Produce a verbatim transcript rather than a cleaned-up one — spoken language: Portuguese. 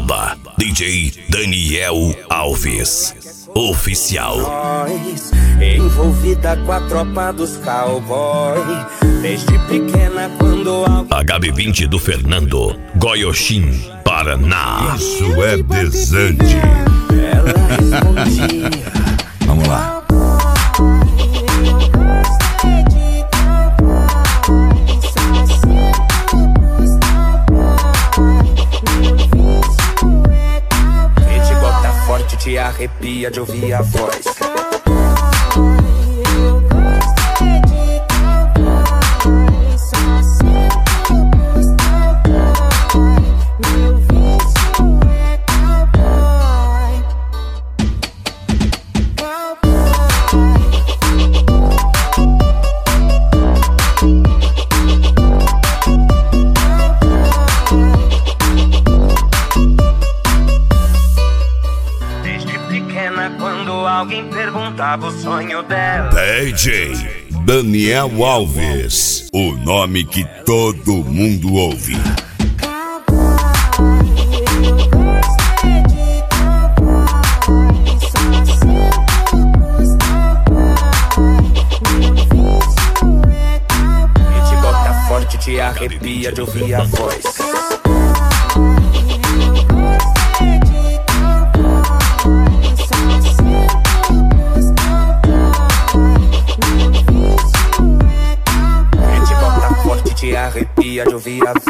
Arroba D J Daniel Alves Oficial. Nós, envolvida com a tropa dos cowboy, desde pequena quando alguém... H B vinte do Fernando, Goiôxim, Paraná. Isso é desante. Ela respondia. Vamos lá. Te arrepia de ouvir a voz. Quando alguém perguntava o sonho dela, D J Daniel Alves, o nome que todo mundo ouve. e te bota forte, te arrepia de ouvir a voz. Te arrepia de ouvir a voz.